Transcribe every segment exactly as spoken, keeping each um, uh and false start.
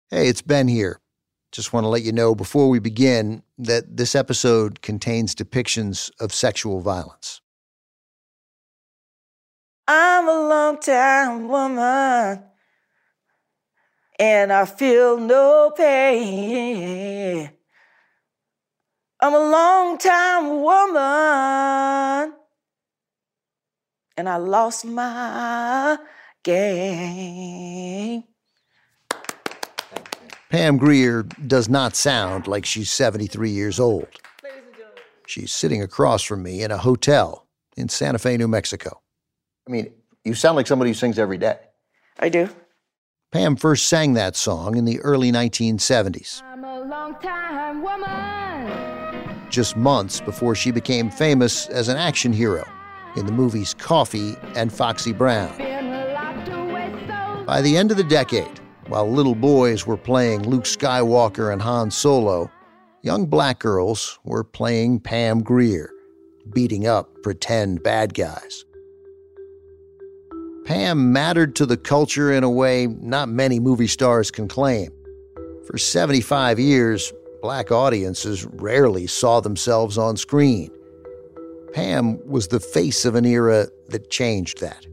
Hey, it's Ben here. Just want to let you know before we begin that this episode contains depictions of sexual violence. I'm a long-time woman, and I feel no pain. I'm a long-time woman, and I lost my game. Pam Grier does not sound like she's seventy-three years old. She's sitting across from me in a hotel in Santa Fe, New Mexico. I mean, you sound like somebody who sings every day. I do. Pam first sang that song in the early nineteen seventies. I'm a long-time woman. Just months before she became famous as an action hero in the movies Coffy and Foxy Brown. By the end of the decade, while little boys were playing Luke Skywalker and Han Solo, young black girls were playing Pam Grier, beating up pretend bad guys. Pam mattered to the culture in a way not many movie stars can claim. For seventy-five years, black audiences rarely saw themselves on screen. Pam was the face of an era that changed that.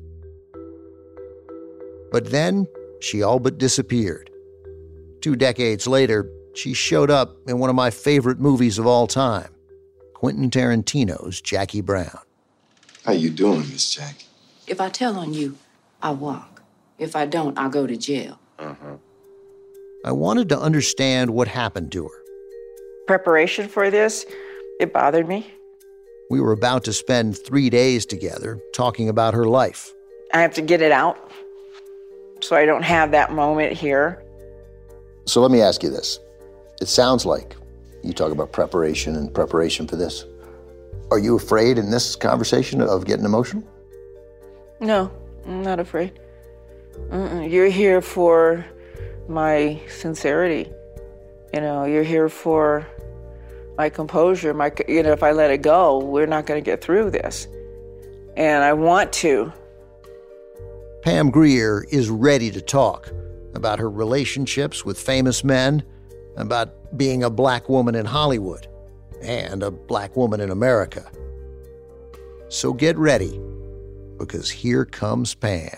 But then, she all but disappeared. Two decades later, she showed up in one of my favorite movies of all time, Quentin Tarantino's Jackie Brown. How you doing, Miss Jackie? If I tell on you, I walk. If I don't, I'll go to jail. Uh-huh. I wanted to understand what happened to her. Preparation for this, it bothered me. We were about to spend three days together talking about her life. I have to get it out so I don't have that moment here. So let me ask you this. It sounds like you talk about preparation and preparation for this. Are you afraid in this conversation of getting emotional? No, I'm not afraid. Uh-uh. You're here for my sincerity. You know, you're here for my composure. My, you know, if I let it go, we're not going to get through this. And I want to. Pam Grier is ready to talk about her relationships with famous men, about being a black woman in Hollywood, and a black woman in America. So get ready, because here comes Pam.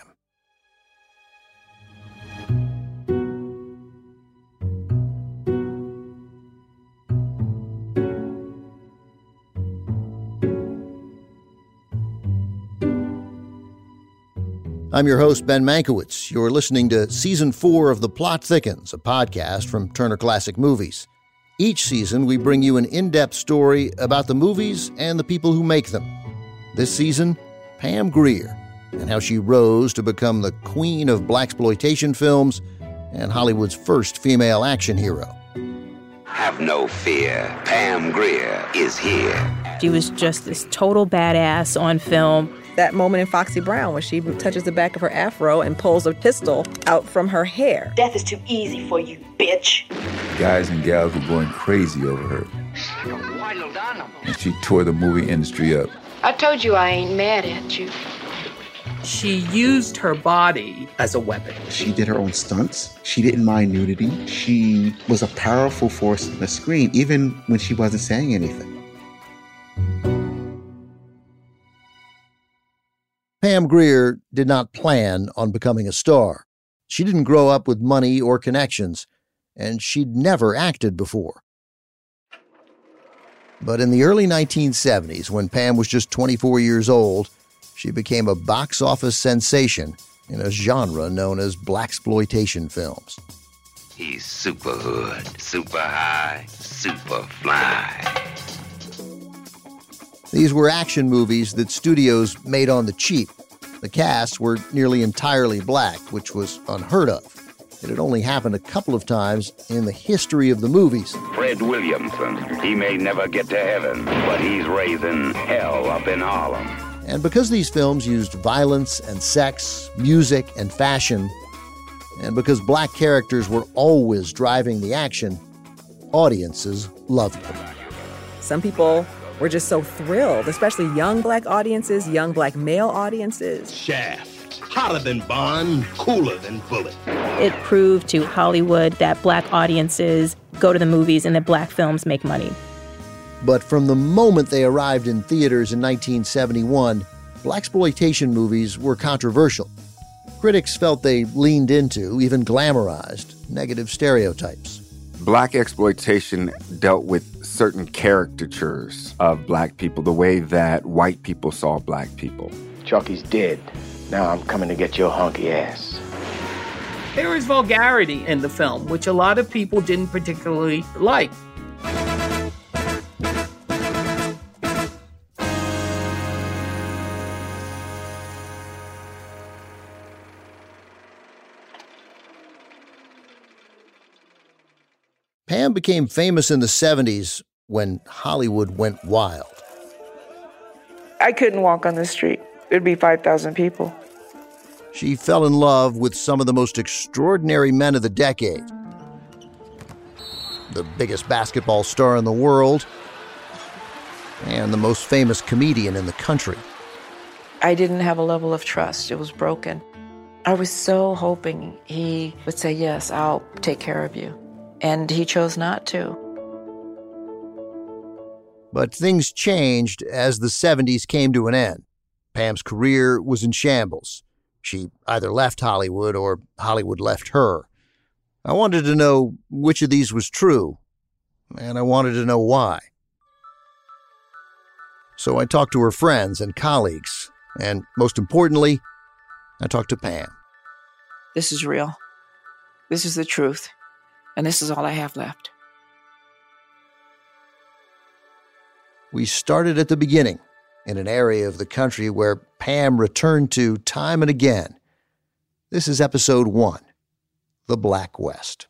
I'm your host, Ben Mankiewicz. You're listening to Season four of The Plot Thickens, a podcast from Turner Classic Movies. Each season, we bring you an in-depth story about the movies and the people who make them. This season, Pam Grier, and how she rose to become the queen of blaxploitation films and Hollywood's first female action hero. Have no fear, Pam Grier is here. She was just this total badass on film. That moment in Foxy Brown when she touches the back of her afro and pulls a pistol out from her hair. Death is too easy for you, bitch. Guys and gals were going crazy over her. She's like a wild animal. And she tore the movie industry up. I told you I ain't mad at you. She used her body as a weapon. She did her own stunts. She didn't mind nudity. She was a powerful force on the screen, even when she wasn't saying anything. Pam Grier did not plan on becoming a star. She didn't grow up with money or connections, and she'd never acted before. But in the early nineteen seventies, when Pam was just twenty-four years old, she became a box office sensation in a genre known as blaxploitation films. He's super hood, super high, super fly. These were action movies that studios made on the cheap. The casts were nearly entirely black, which was unheard of. It had only happened a couple of times in the history of the movies. Fred Williamson, he may never get to heaven, but he's raising hell up in Harlem. And because these films used violence and sex, music and fashion, and because black characters were always driving the action, audiences loved them. Some people were just so thrilled, especially young black audiences, young black male audiences. Shaft. It's hotter than Bond, cooler than Bullet. It proved to Hollywood that black audiences go to the movies and that black films make money. But from the moment they arrived in theaters in nineteen seventy-one, blaxploitation movies were controversial. Critics felt they leaned into, even glamorized, negative stereotypes. Black exploitation dealt with certain caricatures of black people, the way that white people saw black people. Chucky's dead. Now I'm coming to get your hunky ass. There is vulgarity in the film, which a lot of people didn't particularly like. Pam became famous in the seventies when Hollywood went wild. I couldn't walk on the street. There'd be five thousand people. She fell in love with some of the most extraordinary men of the decade. The biggest basketball star in the world and the most famous comedian in the country. I didn't have a level of trust. It was broken. I was so hoping he would say, yes, I'll take care of you. And he chose not to. But things changed as the seventies came to an end. Pam's career was in shambles. She either left Hollywood or Hollywood left her. I wanted to know which of these was true, and I wanted to know why. So I talked to her friends and colleagues, and most importantly, I talked to Pam. This is real. This is the truth. And this is all I have left. We started at the beginning, in an area of the country where Pam returned to time and again. This is episode one, The Black West.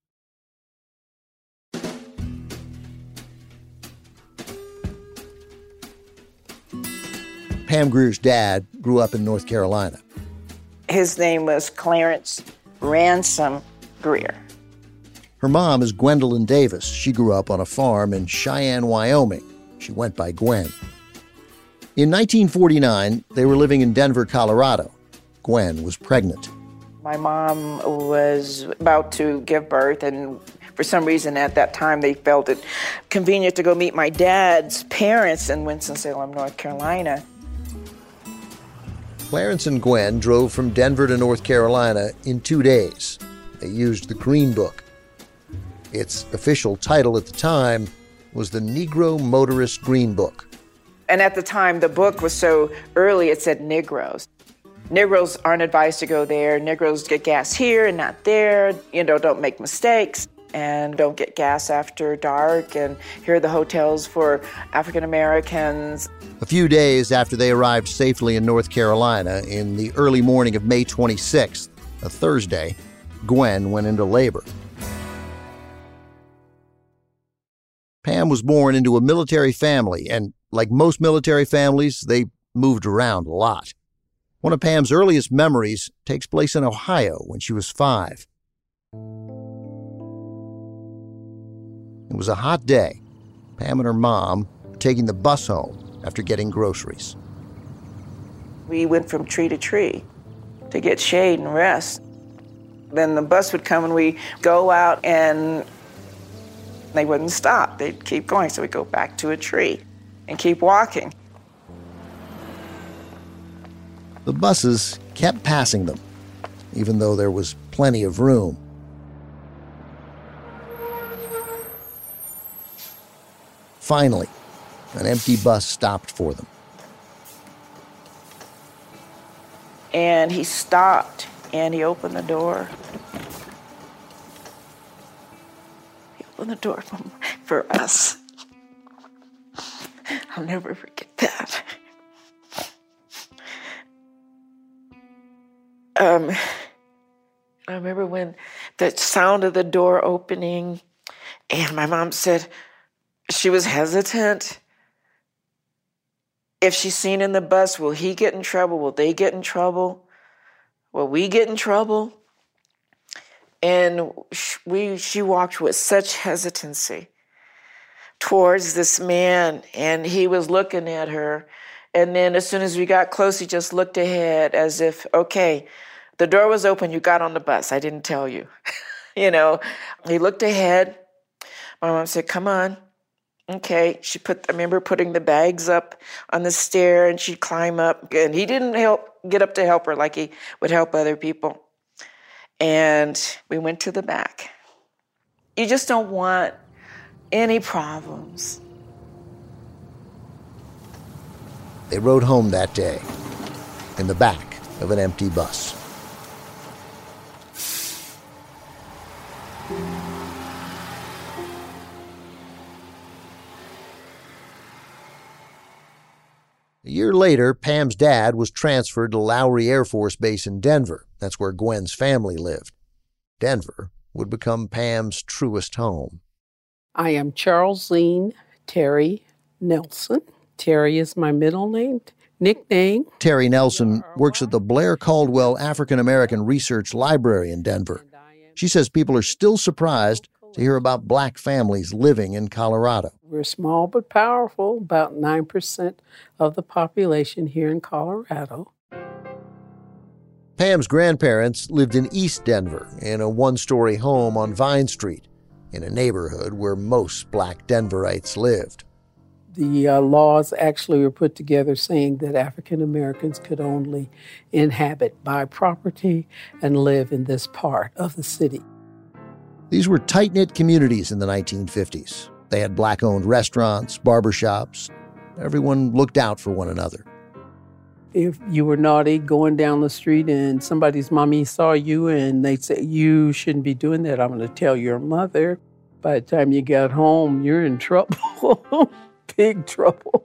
Pam Grier's dad grew up in North Carolina. His name was Clarence Ransom Grier. Her mom is Gwendolyn Davis. She grew up on a farm in Cheyenne, Wyoming. She went by Gwen. In nineteen forty-nine, they were living in Denver, Colorado. Gwen was pregnant. My mom was about to give birth, and for some reason at that time they felt it convenient to go meet my dad's parents in Winston-Salem, North Carolina. Clarence and Gwen drove from Denver to North Carolina in two days. They used the Green Book. Its official title at the time was the Negro Motorist Green Book. And at the time, the book was so early, it said Negroes. Negroes aren't advised to go there. Negroes get gas here and not there. You know, don't make mistakes. And don't get gas after dark. And here are the hotels for African Americans. A few days after they arrived safely in North Carolina, in the early morning of May twenty-sixth, a Thursday, Gwen went into labor. Pam was born into a military family, and like most military families, they moved around a lot. One of Pam's earliest memories takes place in Ohio when she was five. It was a hot day. Pam and her mom were taking the bus home after getting groceries. We went from tree to tree to get shade and rest. Then the bus would come and we go out and they wouldn't stop. They'd keep going. So we'd go back to a tree and keep walking. The buses kept passing them, even though there was plenty of room. Finally, an empty bus stopped for them. And he stopped and he opened the door. He opened the door for, for us. I'll never forget that. Um, I remember when the sound of the door opening, and my mom said she was hesitant. If she's seen in the bus, will he get in trouble? Will they get in trouble? Will we get in trouble? And we, she walked with such hesitancy towards this man, and he was looking at her, And then as soon as we got close, he just looked ahead as if, okay, the door was open, you got on the bus. I didn't tell you. You know, he looked ahead. My mom said, come on. Okay. She put, I remember putting the bags up on the stair and she'd climb up. And he didn't help, get up to help her like he would help other people. And we went to the back. You just don't want any problems. They rode home that day in the back of an empty bus. A year later, Pam's dad was transferred to Lowry Air Force Base in Denver. That's where Gwen's family lived. Denver would become Pam's truest home. I am Charlesine Terry Nelson. Terry is my middle name, nickname. Terry Nelson works at the Blair Caldwell African American Research Library in Denver. She says people are still surprised to hear about black families living in Colorado. We're small but powerful, about nine percent of the population here in Colorado. Pam's grandparents lived in East Denver in a one-story home on Vine Street, in a neighborhood where most black Denverites lived. The uh, laws actually were put together saying that African Americans could only inhabit, buy property, and live in this part of the city. These were tight-knit communities in the nineteen fifties. They had black-owned restaurants, barbershops. Everyone looked out for one another. If you were naughty going down the street and somebody's mommy saw you and they'd say, you shouldn't be doing that, I'm going to tell your mother. By the time you got home, you're in trouble. Big trouble.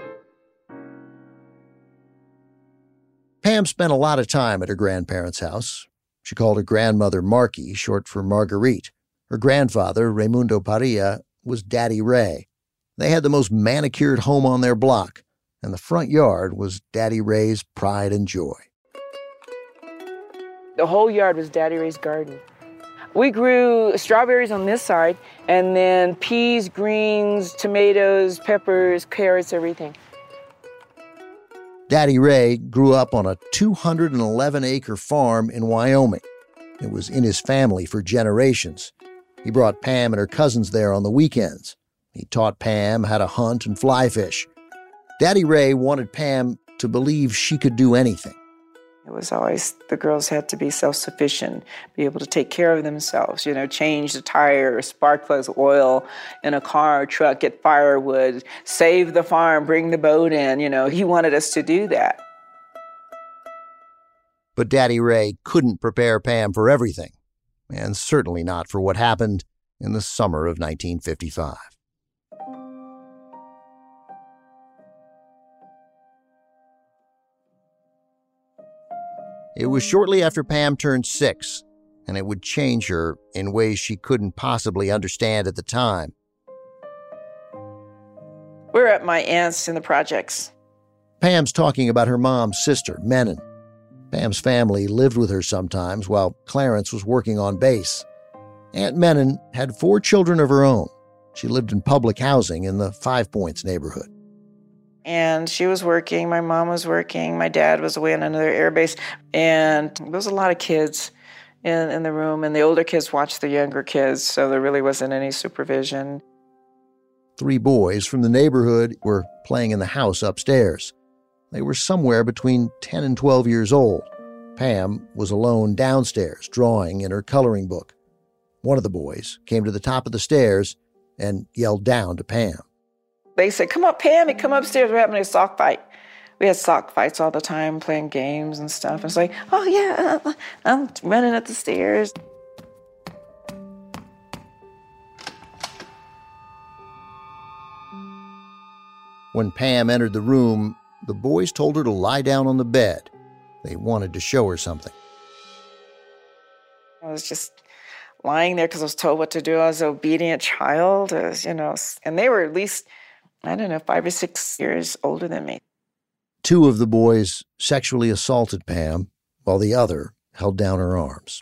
Pam spent a lot of time at her grandparents' house. She called her grandmother Marky, short for Marguerite. Her grandfather, Raimundo Parilla, was Daddy Ray. They had the most manicured home on their block, and the front yard was Daddy Ray's pride and joy. The whole yard was Daddy Ray's garden. We grew strawberries on this side, and then peas, greens, tomatoes, peppers, carrots, everything. Daddy Ray grew up on a two hundred eleven acre farm in Wyoming. It was in his family for generations. He brought Pam and her cousins there on the weekends. He taught Pam how to hunt and fly fish. Daddy Ray wanted Pam to believe she could do anything. It was always the girls had to be self-sufficient, be able to take care of themselves, you know, change the tire, spark plugs, oil in a car or truck, get firewood, save the farm, bring the boat in, you know. He wanted us to do that. But Daddy Ray couldn't prepare Pam for everything, and certainly not for what happened in the summer of nineteen fifty-five. It was shortly after Pam turned six, and it would change her in ways she couldn't possibly understand at the time. We're at my aunt's in the projects. Pam's talking about her mom's sister, Menon. Pam's family lived with her sometimes while Clarence was working on base. Aunt Menon had four children of her own. She lived in public housing in the Five Points neighborhood. And she was working, my mom was working, my dad was away on another air base, and there was a lot of kids in, in the room, and the older kids watched the younger kids, so there really wasn't any supervision. Three boys from the neighborhood were playing in the house upstairs. They were somewhere between ten and twelve years old. Pam was alone downstairs, drawing in her coloring book. One of the boys came to the top of the stairs and yelled down to Pam. They said, come up, Pam, and come upstairs. We're having a sock fight. We had sock fights all the time, playing games and stuff. And it's like, oh, yeah, uh, I'm running up the stairs. When Pam entered the room, the boys told her to lie down on the bed. They wanted to show her something. I was just lying there because I was told what to do. I was an obedient child, as, you know, and they were at least, I don't know, five or six years older than me. Two of the boys sexually assaulted Pam, while the other held down her arms.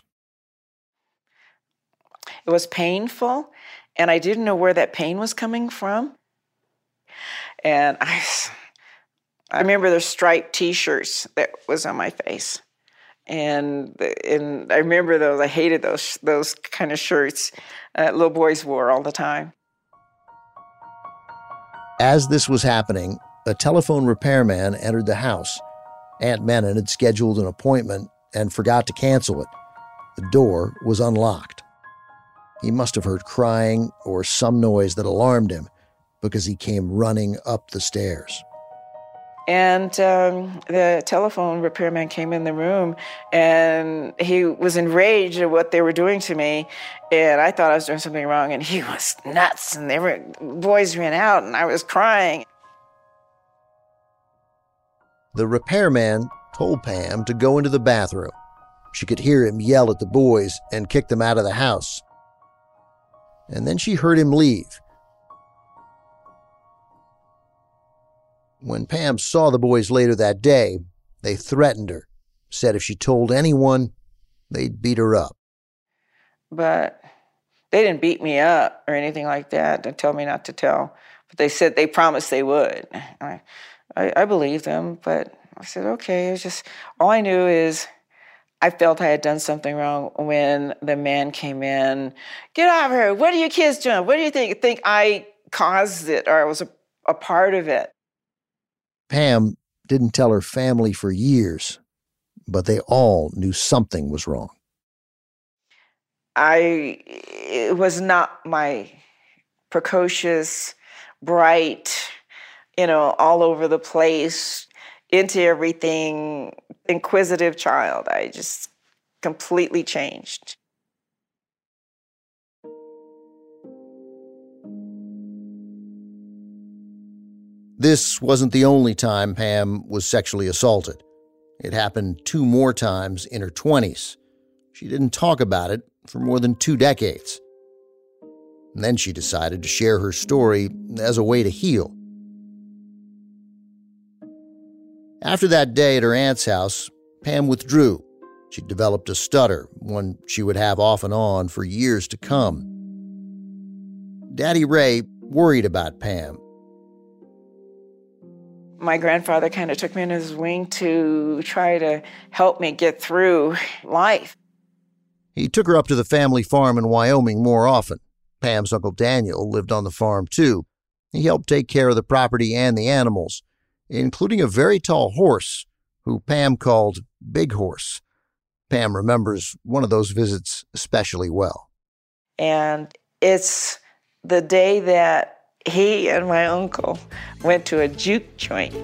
It was painful, and I didn't know where that pain was coming from. And I, I remember the striped T-shirts that was on my face. And and I remember those. I hated those those kind of shirts uh, little boys wore all the time. As this was happening, a telephone repairman entered the house. Aunt Menon had scheduled an appointment and forgot to cancel it. The door was unlocked. He must have heard crying or some noise that alarmed him because he came running up the stairs. And um, the telephone repairman came in the room, and he was enraged at what they were doing to me. And I thought I was doing something wrong, and he was nuts. And they were, boys ran out, and I was crying. The repairman told Pam to go into the bathroom. She could hear him yell at the boys and kick them out of the house. And then she heard him leave. When Pam saw the boys later that day, they threatened her, said if she told anyone, they'd beat her up. But they didn't beat me up or anything like that. They told me not to tell. But they said they promised they would. I, I, I believed them, but I said, okay. It was just, all I knew is I felt I had done something wrong when the man came in. Get off her. What are you kids doing? What do you think? Think I caused it or I was a, a part of it? Pam didn't tell her family for years, but they all knew something was wrong. I, it was not my precocious, bright, you know, all over the place, into everything, inquisitive child. I just completely changed. This wasn't the only time Pam was sexually assaulted. It happened two more times in her twenties. She didn't talk about it for more than two decades. And then she decided to share her story as a way to heal. After that day at her aunt's house, Pam withdrew. She developed a stutter, one she would have off and on for years to come. Daddy Ray worried about Pam. My grandfather kind of took me under his wing to try to help me get through life. He took her up to the family farm in Wyoming more often. Pam's Uncle Daniel lived on the farm too. He helped take care of the property and the animals, including a very tall horse, who Pam called Big Horse. Pam remembers one of those visits especially well. And it's the day that he and my uncle went to a juke joint.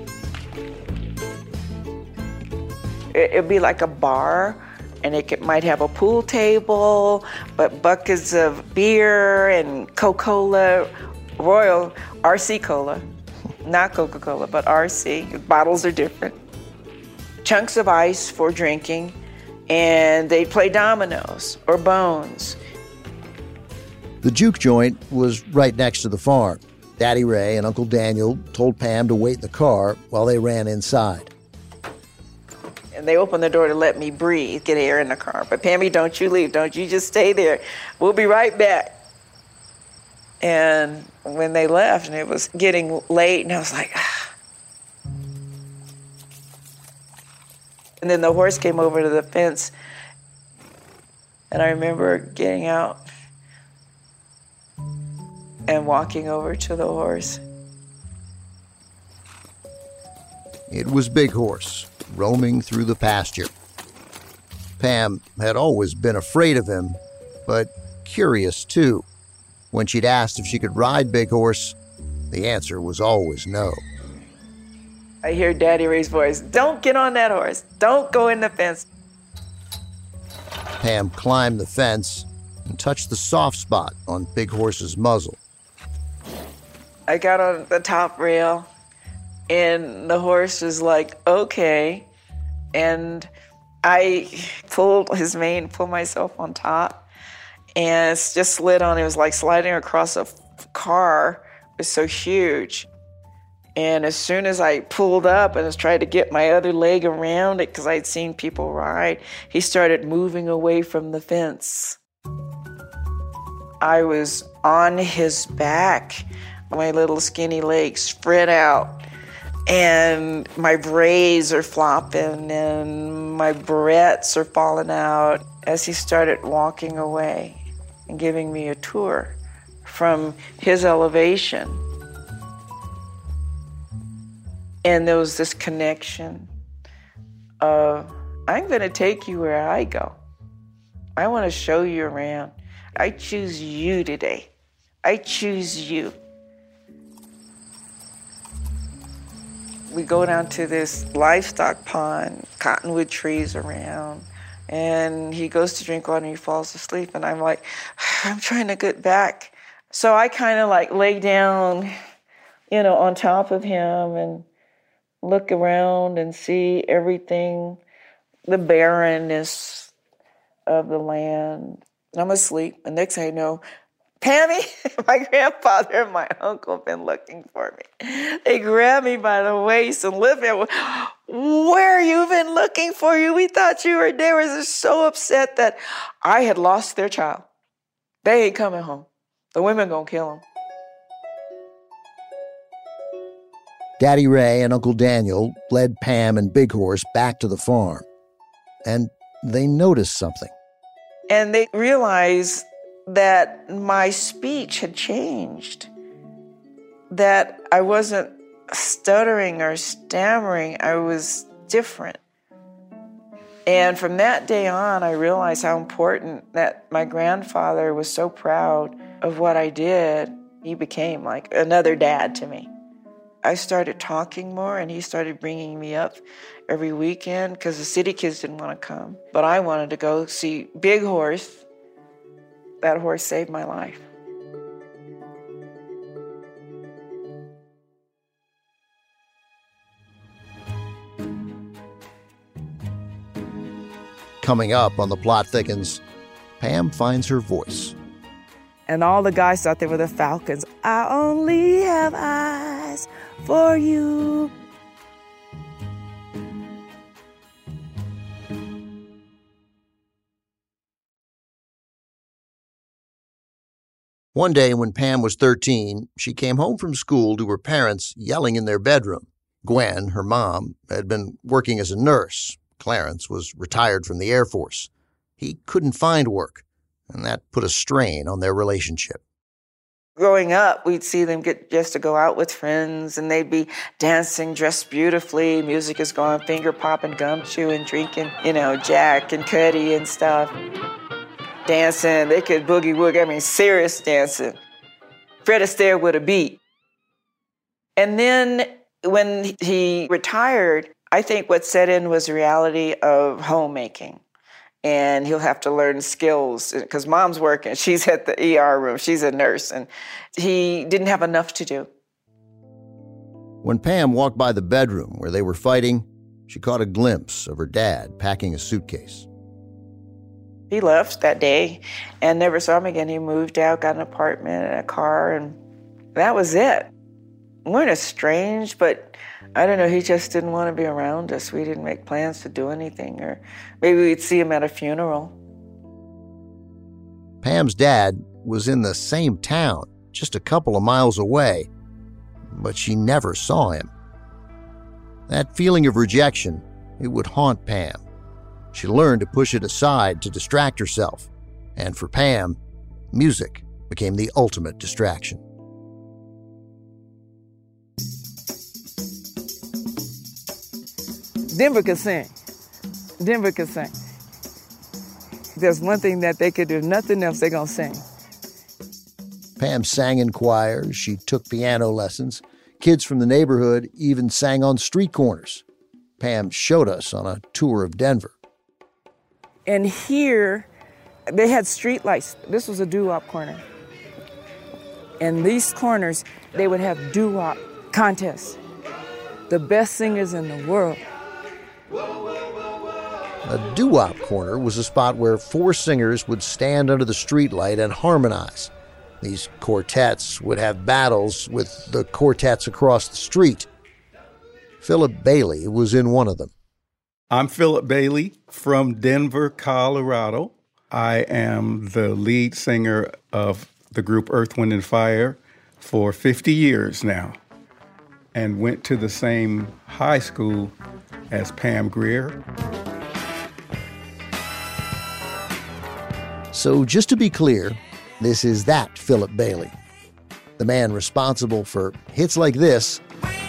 It'd be like a bar, and it could, might have a pool table, but buckets of beer and Coca-Cola, Royal R C Cola. Not Coca-Cola, but R C. Bottles are different. Chunks of ice for drinking, and they'd play dominoes or bones. The juke joint was right next to the farm. Daddy Ray and Uncle Daniel told Pam to wait in the car while they ran inside. And they opened the door to let me breathe, get air in the car. But Pammy, don't you leave. Don't you just stay there. We'll be right back. And when they left, and it was getting late, and I was like, ah. And then the horse came over to the fence, and I remember getting out and walking over to the horse. It was Big Horse, roaming through the pasture. Pam had always been afraid of him, but curious too. When she'd asked if she could ride Big Horse, the answer was always no. I hear Daddy Ray's voice, "Don't get on that horse. Don't go in the fence." Pam climbed the fence and touched the soft spot on Big Horse's muzzle. I got on the top rail, and the horse was like, okay. And I pulled his mane, pulled myself on top, and it just slid on. It was like sliding across a car. It was so huge. And as soon as I pulled up and was trying to get my other leg around it, because I'd seen people ride, he started moving away from the fence. I was on his back, my little skinny legs spread out, And my braids are flopping and my barrettes are falling out as he started walking away and giving me a tour from his elevation. And there was this connection of, I'm going to take you where I go. I want to show you around. I choose you today. I choose you. We go down to this livestock pond, cottonwood trees around, and he goes to drink water and he falls asleep. And I'm like, I'm trying to get back. So I kind of like lay down, you know, on top of him and look around and see everything, the barrenness of the land. I'm asleep. And next thing I know, Pammy, my grandfather and my uncle have been looking for me. They grabbed me by the waist and lift me. Where you been looking for you? We thought you were there. They were so upset that I had lost their child. They ain't coming home. The women gonna kill them. Daddy Ray and Uncle Daniel led Pam and Big Horse back to the farm. And they noticed something. And they realized that my speech had changed, that I wasn't stuttering or stammering, I was different. And from that day on, I realized how important that my grandfather was so proud of what I did. He became like another dad to me. I started talking more, and he started bringing me up every weekend because the city kids didn't want to come. But I wanted to go see Big Horse. That horse saved my life. Coming up on The Plot Thickens, Pam finds her voice. And all the guys out there with the falcons, I only have eyes for you. One day when Pam was thirteen, she came home from school to her parents yelling in their bedroom. Gwen, her mom, had been working as a nurse. Clarence was retired from the Air Force. He couldn't find work, and that put a strain on their relationship. Growing up, we'd see them get just to go out with friends, and they'd be dancing, dressed beautifully, music is going, finger popping, gum chewing, drinking, you know, Jack and Cuddy and stuff. Dancing, they could boogie woogie, I mean, serious dancing. Fred Astaire with a beat. And then when he retired, I think what set in was the reality of homemaking. And he'll have to learn skills because mom's working. She's at the E R room. She's a nurse. And he didn't have enough to do. When Pam walked by the bedroom where they were fighting, she caught a glimpse of her dad packing a suitcase. He left that day and never saw him again. He moved out, got an apartment and a car, and that was it. We weren't estranged, but I don't know, he just didn't want to be around us. We didn't make plans to do anything, or maybe we'd see him at a funeral. Pam's dad was in the same town, just a couple of miles away, but she never saw him. That feeling of rejection, it would haunt Pam. She learned to push it aside to distract herself, and for Pam, music became the ultimate distraction. Denver could sing. Denver could sing. There's one thing that they could do, nothing else, they're gonna sing. Pam sang in choirs, she took piano lessons. Kids from the neighborhood even sang on street corners. Pam showed us on a tour of Denver. And here, they had street lights. This was a doo-wop corner. And these corners, they would have doo-wop contests. The best singers in the world. A doo-wop corner was a spot where four singers would stand under the streetlight and harmonize. These quartets would have battles with the quartets across the street. Philip Bailey was in one of them. I'm Philip Bailey from Denver, Colorado. I am the lead singer of the group Earth, Wind and Fire for fifty years now. and went to the same high school as Pam Grier. So just to be clear, this is that Philip Bailey, the man responsible for hits like this.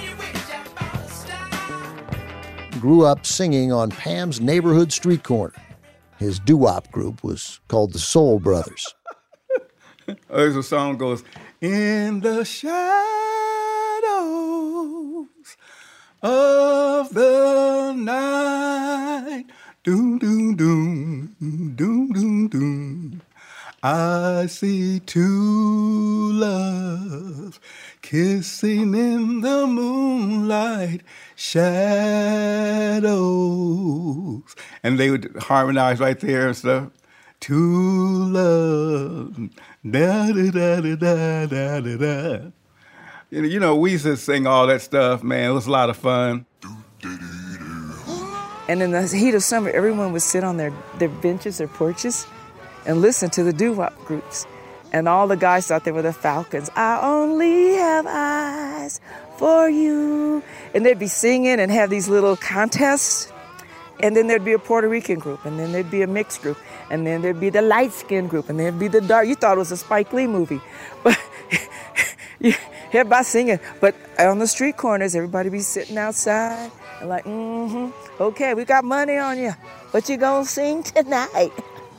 Grew up singing on Pam's neighborhood street corner. His doo-wop group was called the Soul Brothers. There's a song goes, in the shadows of the night, doom, doom, doom, doom, doom, doom, I see two loves kissing in the moonlight shadows. And they would harmonize right there and stuff. Two loves, da da da da da da da da. You know, you know, we used to sing all that stuff, man. It was a lot of fun. And in the heat of summer, everyone would sit on their, their benches or porches and listen to the doo-wop groups. And all the guys thought they were the Falcons. I only have eyes for you. And they'd be singing and have these little contests. And then there'd be a Puerto Rican group, and then there'd be a mixed group, and then there'd be the light-skinned group, and there'd be the dark. You thought it was a Spike Lee movie. But everybody singing. But on the street corners, everybody be sitting outside and like, mm-hmm, okay, we got money on you. What you gonna sing tonight?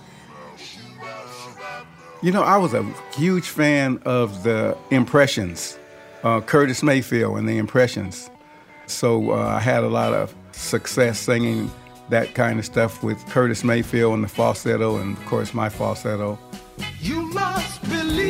You know, I was a huge fan of the Impressions, uh, Curtis Mayfield and the Impressions. So uh, I had a lot of success singing that kind of stuff with Curtis Mayfield and the falsetto, and of course my falsetto. You must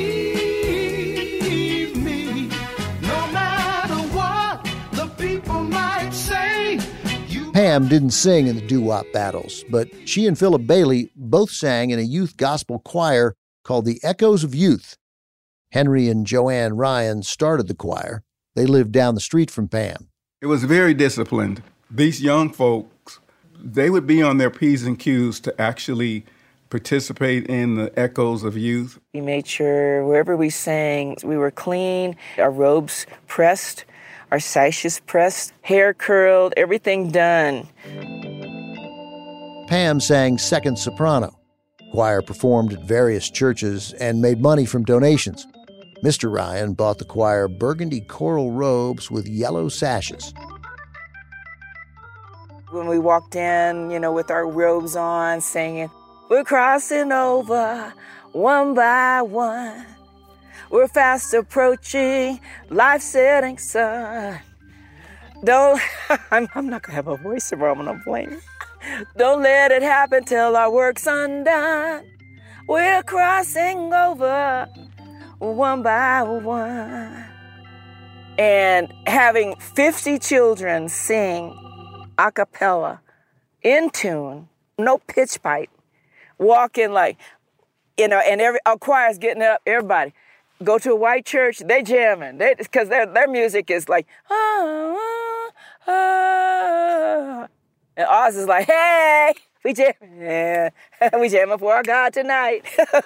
believe me, no matter what the people might say. You Pam didn't sing in the doo-wop battles, but she and Philip Bailey both sang in a youth gospel choir called the Echoes of Youth. Henry and Joanne Ryan started the choir. They lived down the street from Pam. It was very disciplined. These young folks, they would be on their P's and Q's to actually participate in the Echoes of Youth. We made sure wherever we sang, we were clean, our robes pressed, our sashes pressed, hair curled, everything done. Pam sang second soprano. Choir performed at various churches and made money from donations. Mister Ryan bought the choir burgundy coral robes with yellow sashes. When we walked in, you know, with our robes on, singing, we're crossing over one by one. We're fast approaching life-setting sun. Don't, I'm, I'm not going to have a voice tomorrow when I'm playing. Don't let it happen till our work's undone. We're crossing over one by one. And having fifty children sing a cappella, in tune, no pitch pipe, walking like, you know, and every our choir's getting up, everybody. Go to a white church, they jamming, they because their their music is like, ah, ah, ah. And ours is like, hey, we jamming, yeah, we jamming for our God tonight.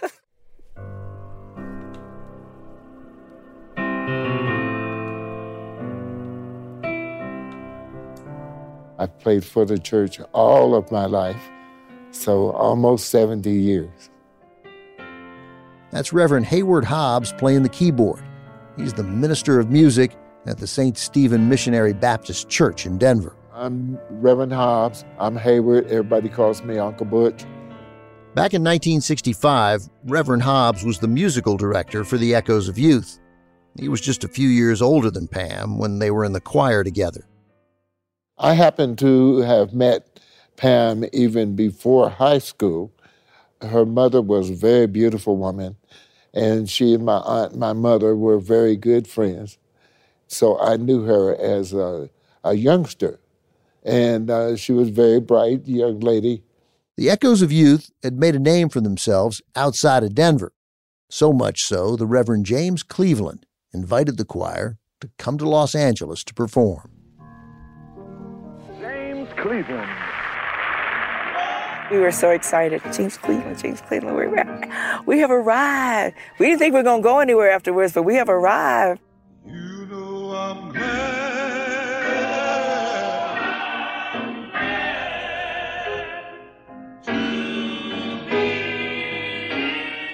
I played for the church all of my life, so almost seventy years. That's Reverend Hayward Hobbs playing the keyboard. He's the minister of music at the Saint Stephen Missionary Baptist Church in Denver. I'm Reverend Hobbs. I'm Hayward. Everybody calls me Uncle Butch. Back in nineteen sixty-five, Reverend Hobbs was the musical director for the Echoes of Youth. He was just a few years older than Pam when they were in the choir together. I happened to have met Pam even before high school. Her mother was a very beautiful woman, and she and my aunt, my mother, were very good friends. So I knew her as a, a youngster, and uh, she was a very bright young lady. The Echoes of Youth had made a name for themselves outside of Denver, so much so the Reverend James Cleveland invited the choir to come to Los Angeles to perform. Cleveland. We were so excited. James Cleveland, James Cleveland, we're, we have arrived. We didn't think we were going to go anywhere afterwards, but we have arrived. You know I'm glad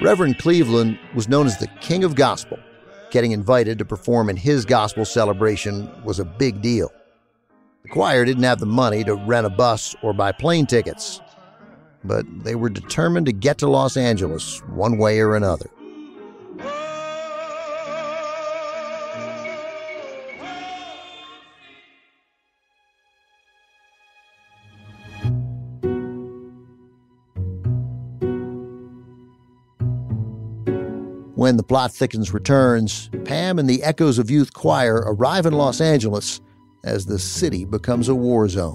Reverend Cleveland was known as the King of Gospel. Getting invited to perform in his gospel celebration was a big deal. The choir didn't have the money to rent a bus or buy plane tickets, but they were determined to get to Los Angeles one way or another. When The Plot Thickens returns, Pam and the Echoes of Youth Choir arrive in Los Angeles as the city becomes a war zone.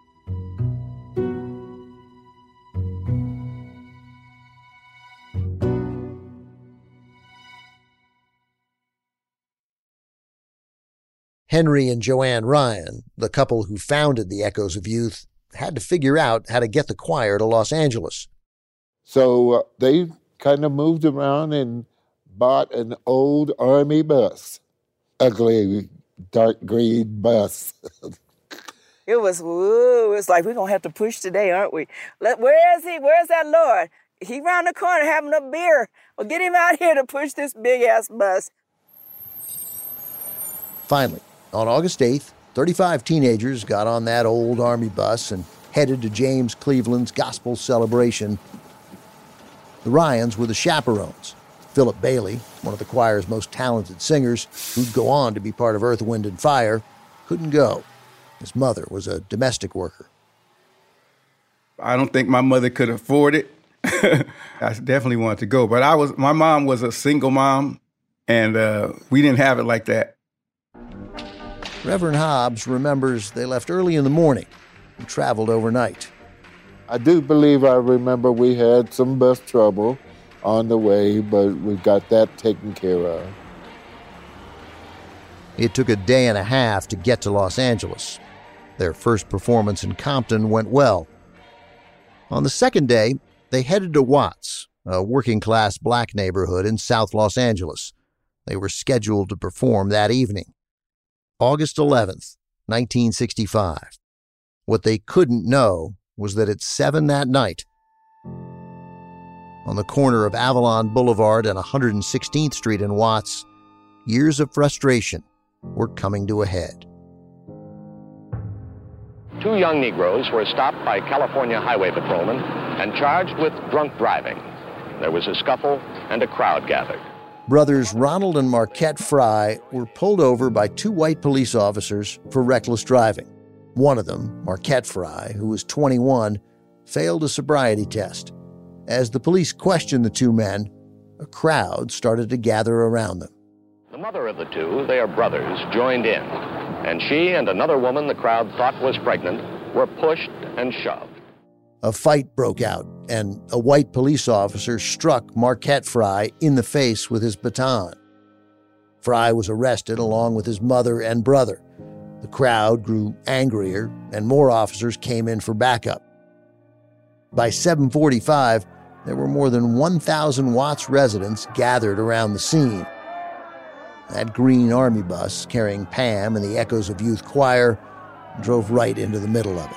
Henry and Joanne Ryan, the couple who founded the Echoes of Youth, had to figure out how to get the choir to Los Angeles. So uh, they kind of moved around and bought an old army bus, ugly dark green bus. It was, woo, it's like we're going to have to push today, aren't we? Let, where is he? Where's that Lord? He round the corner having a beer. Well, get him out here to push this big-ass bus. Finally, on August eighth, thirty-five teenagers got on that old army bus and headed to James Cleveland's gospel celebration. The Ryans were the chaperones. Philip Bailey, one of the choir's most talented singers, who'd go on to be part of Earth, Wind and Fire, couldn't go. His mother was a domestic worker. I don't think my mother could afford it. I definitely wanted to go, but I was. My mom was a single mom, and uh, we didn't have it like that. Reverend Hobbs remembers they left early in the morning and traveled overnight. I do believe I remember we had some bus trouble on the way, but we got that taken care of. It took a day and a half to get to Los Angeles. Their first performance in Compton went well. On the second day, they headed to Watts, a working-class black neighborhood in South Los Angeles. They were scheduled to perform that evening. August eleventh, nineteen sixty-five. What they couldn't know was that at seven that night, on the corner of Avalon Boulevard and one hundred sixteenth Street in Watts, years of frustration were coming to a head. Two young Negroes were stopped by California highway patrolmen and charged with drunk driving. There was a scuffle and a crowd gathered. Brothers Ronald and Marquette Fry were pulled over by two white police officers for reckless driving. One of them, Marquette Fry, who was twenty-one, failed a sobriety test. As the police questioned the two men, a crowd started to gather around them. The mother of the two, they are brothers, joined in, and she and another woman the crowd thought was pregnant were pushed and shoved. A fight broke out, and a white police officer struck Marquette Fry in the face with his baton. Fry was arrested along with his mother and brother. The crowd grew angrier, and more officers came in for backup. By seven forty-five, there were more than one thousand Watts residents gathered around the scene. That green army bus, carrying Pam and the Echoes of Youth Choir, drove right into the middle of it.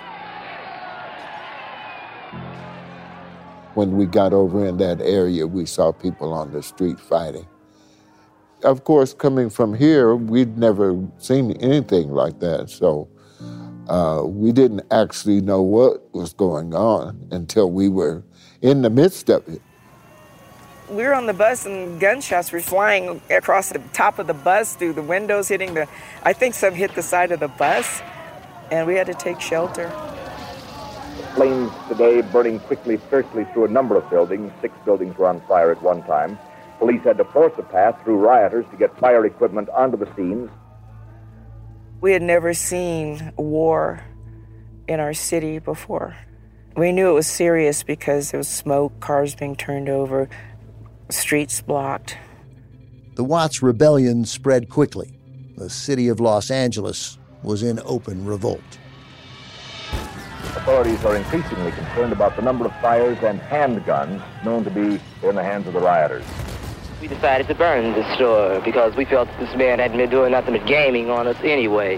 When we got over in that area, we saw people on the street fighting. Of course, coming from here, we'd never seen anything like that, so uh, we didn't actually know what was going on until we were in the midst of it. We were on the bus and gunshots were flying across the top of the bus through the windows, hitting the, I think some hit the side of the bus, and we had to take shelter. Flames today burning quickly, fiercely through a number of buildings. Six buildings were on fire at one time. Police had to force a path through rioters to get fire equipment onto the scenes. We had never seen war in our city before. We knew it was serious because there was smoke, cars being turned over, streets blocked. The Watts rebellion spread quickly. The city of Los Angeles was in open revolt. Authorities are increasingly concerned about the number of fires and handguns known to be in the hands of the rioters. We decided to burn the store because we felt that this man hadn't been doing nothing but gaming on us anyway.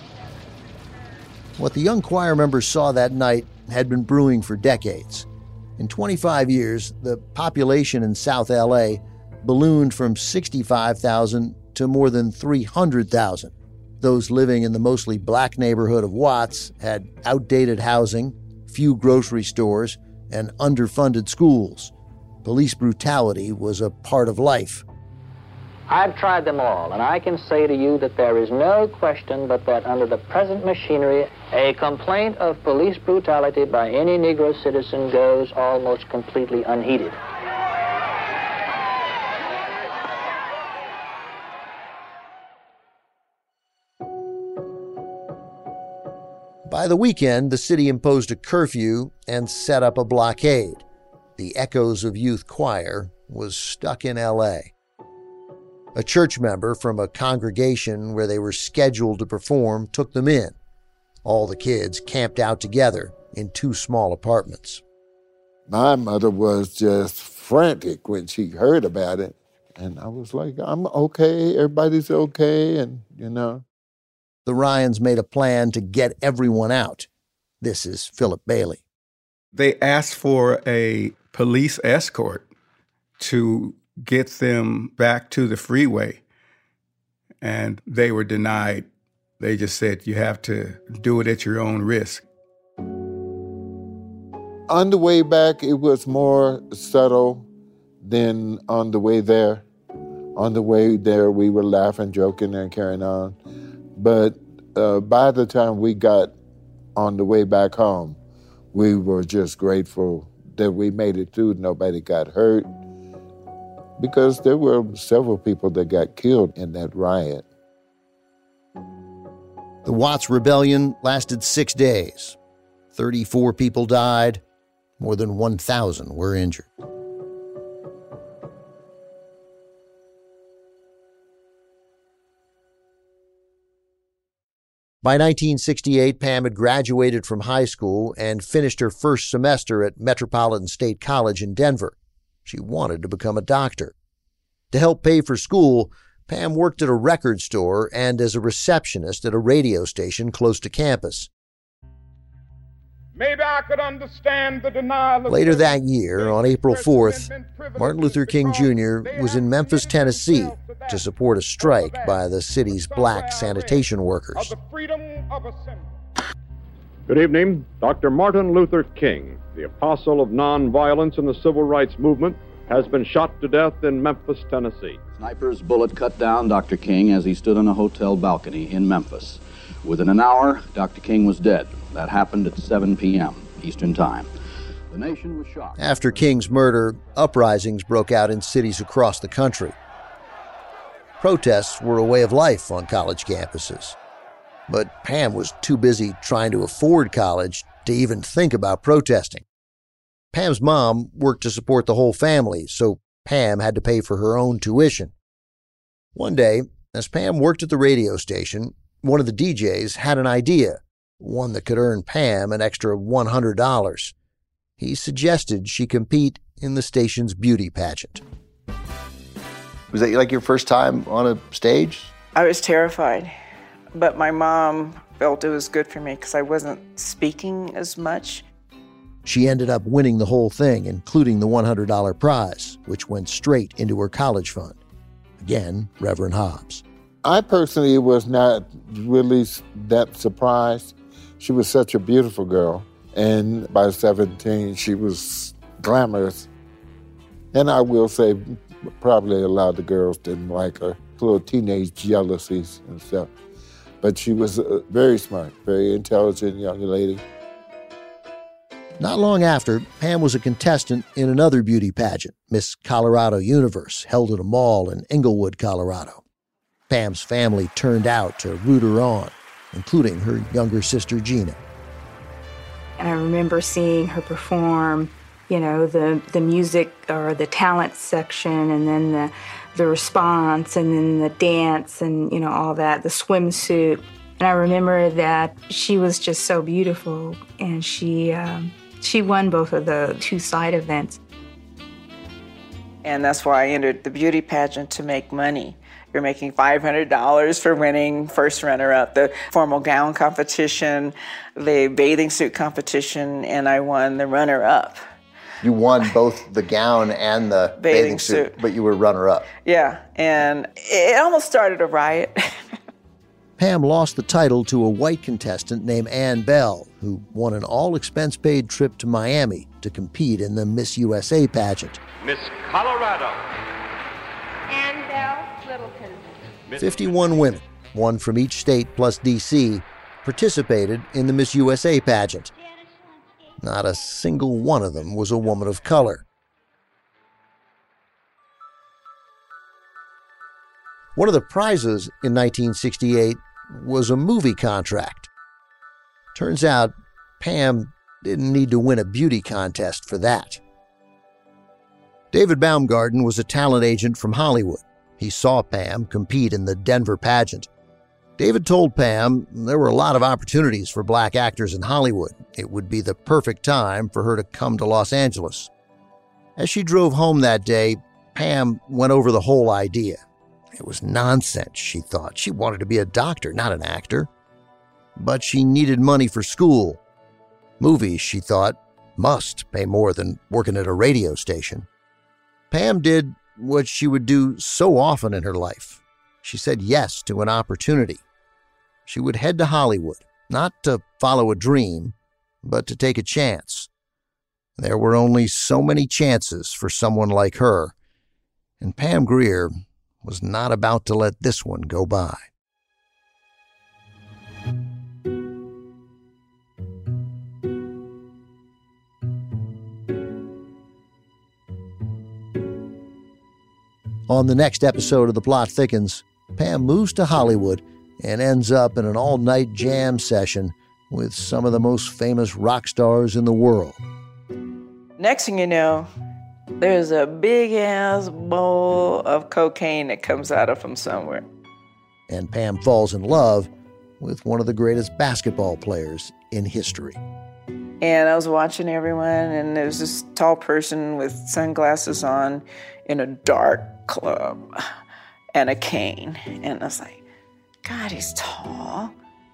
What the young choir members saw that night had been brewing for decades. In twenty-five years, the population in South L A ballooned from sixty-five thousand to more than three hundred thousand. Those living in the mostly black neighborhood of Watts had outdated housing, few grocery stores, and underfunded schools. Police brutality was a part of life. I've tried them all, and I can say to you that there is no question but that under the present machinery, a complaint of police brutality by any Negro citizen goes almost completely unheeded. By the weekend, the city imposed a curfew and set up a blockade. The Echoes of Youth Choir was stuck in L A. A church member from a congregation where they were scheduled to perform took them in. All the kids camped out together in two small apartments. My mother was just frantic when she heard about it. And I was like, I'm okay, everybody's okay, and you know. The Ryans made a plan to get everyone out. This is Philip Bailey. They asked for a police escort to get them back to the freeway, and they were denied. They just said, you have to do it at your own risk. On the way back, it was more subtle than on the way there. On the way there, we were laughing, joking, and carrying on. But uh, by the time we got on the way back home, we were just grateful that we made it through. Nobody got hurt, because there were several people that got killed in that riot. The Watts Rebellion lasted six days. thirty-four people died. More than one thousand were injured. By nineteen sixty-eight, Pam had graduated from high school and finished her first semester at Metropolitan State College in Denver. She wanted to become a doctor. To help pay for school, Pam worked at a record store and as a receptionist at a radio station close to campus. Maybe I could understand the denial of Later that year, on April fourth, Martin Luther King Junior was in Memphis, Tennessee, to support a strike by the city's black sanitation workers. Good evening. Doctor Martin Luther King, the apostle of nonviolence in the civil rights movement, has been shot to death in Memphis, Tennessee. Sniper's bullet cut down Doctor King as he stood on a hotel balcony in Memphis. Within an hour, Doctor King was dead. That happened at seven p.m. Eastern Time. The nation was shocked. After King's murder, uprisings broke out in cities across the country. Protests were a way of life on college campuses. But Pam was too busy trying to afford college to even think about protesting. Pam's mom worked to support the whole family, so Pam had to pay for her own tuition. One day, as Pam worked at the radio station, one of the D Js had an idea, one that could earn Pam an extra one hundred dollars. He suggested she compete in the station's beauty pageant. Was that like your first time on a stage? I was terrified, but my mom felt it was good for me because I wasn't speaking as much. She ended up winning the whole thing, including the one hundred dollars prize, which went straight into her college fund. Again, Reverend Hobbs. I personally was not really that surprised. She was such a beautiful girl, and by seventeen, she was glamorous. And I will say, probably a lot of the girls didn't like her, little teenage jealousies and stuff. But she was a very smart, very intelligent young lady. Not long after, Pam was a contestant in another beauty pageant, Miss Colorado Universe, held at a mall in Englewood, Colorado. Pam's family turned out to root her on, including her younger sister, Gina. And I remember seeing her perform, you know, the, the music or the talent section, and then the, the response, and then the dance, and, you know, all that, the swimsuit. And I remember that she was just so beautiful, and she, um, she won both of the two side events. And that's why I entered the beauty pageant, to make money. You're making five hundred dollars for winning first runner-up, the formal gown competition, the bathing suit competition, and I won the runner-up. You won both the gown and the Bathing bathing, suit, suit. but you were runner-up. Yeah, and it almost started a riot. Pam lost the title to a white contestant named Ann Bell, who won an all-expense-paid trip to Miami to compete in the Miss U S A pageant. Miss Colorado. Ann Bell Littleton. fifty-one women, one from each state plus D C, participated in the Miss U S A pageant. Not a single one of them was a woman of color. One of the prizes in nineteen sixty-eight was a movie contract. Turns out, Pam didn't need to win a beauty contest for that. David Baumgarten was a talent agent from Hollywood. He saw Pam compete in the Denver pageant. David told Pam there were a lot of opportunities for black actors in Hollywood. It would be the perfect time for her to come to Los Angeles. As she drove home that day, Pam went over the whole idea. It was nonsense, she thought. She wanted to be a doctor, not an actor. But she needed money for school. Movies, she thought, must pay more than working at a radio station. Pam did what she would do so often in her life. She said yes to an opportunity. She would head to Hollywood, not to follow a dream, but to take a chance. There were only so many chances for someone like her, and Pam Grier was not about to let this one go by. On the next episode of The Plot Thickens, Pam moves to Hollywood and ends up in an all-night jam session with some of the most famous rock stars in the world. Next thing you know, there's a big-ass bowl of cocaine that comes out of him somewhere. And Pam falls in love with one of the greatest basketball players in history. And I was watching everyone, and there was this tall person with sunglasses on in a dark club and a cane. And I was like, God, he's tall.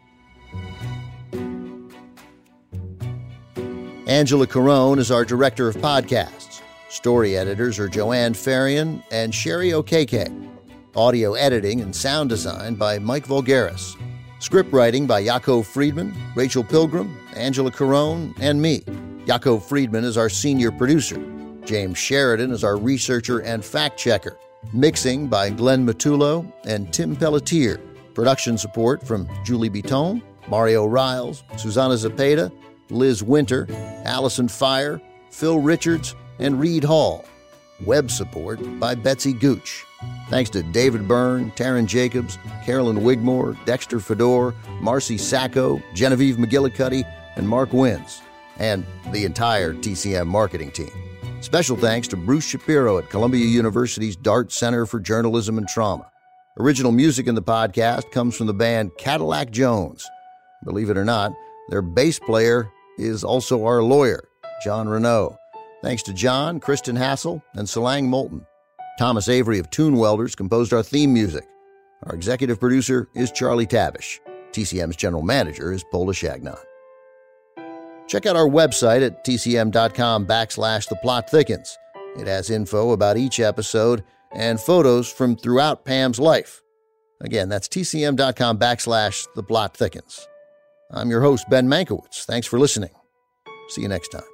Angela Carone is our director of podcasts. Story editors are Joanne Farian and Sherry Okeke. Audio editing and sound design by Mike Voulgaris. Script writing by Yaakov Friedman, Rachel Pilgrim, Angela Carone, and me. Yaakov Friedman is our senior producer. James Sheridan is our researcher and fact-checker. Mixing by Glenn Matullo and Tim Pelletier. Production support from Julie Biton, Mario Riles, Susanna Zepeda, Liz Winter, Allison Fire, Phil Richards, and Reed Hall. Web support by Betsy Gooch. Thanks to David Byrne, Taryn Jacobs, Carolyn Wigmore, Dexter Fedor, Marcy Sacco, Genevieve McGillicuddy, and Mark Wins, and the entire T C M marketing team. Special thanks to Bruce Shapiro at Columbia University's Dart Center for Journalism and Trauma. Original music in the podcast comes from the band Cadillac Jones. Believe it or not, their bass player is also our lawyer, John Renaud. Thanks to John, Kristen Hassel, and Salang Moulton. Thomas Avery of Tune Welders composed our theme music. Our executive producer is Charlie Tavish. T C M's general manager is Paula Shagnon. Check out our website at tcm.com backslash The Plot Thickens. It has info about each episode and photos from throughout Pam's life. Again, that's tcm.com backslash The Plot Thickens. I'm your host, Ben Mankiewicz. Thanks for listening. See you next time.